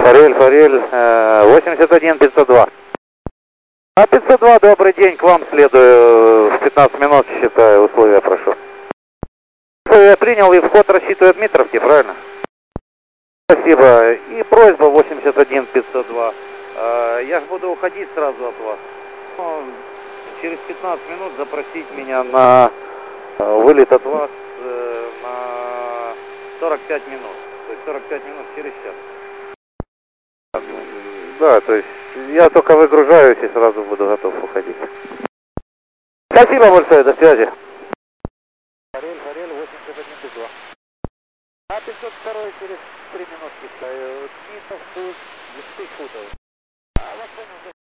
Форель, 81 502. А 502, добрый день, к вам следую, в 15 минут считаю, условия прошу. Я принял и вход рассчитываю Дмитровки, правильно? Спасибо. И просьба 81 502. Я же буду уходить сразу от вас. Через 15 минут запросить меня на вылет от вас на 45 минут. То есть 45 минут через час. Да, то есть я только выгружаюсь и сразу буду готов уходить. Спасибо большое, до связи. Форель, 81 502. А 502 через 3 минутки. Дмитров, 10 футов.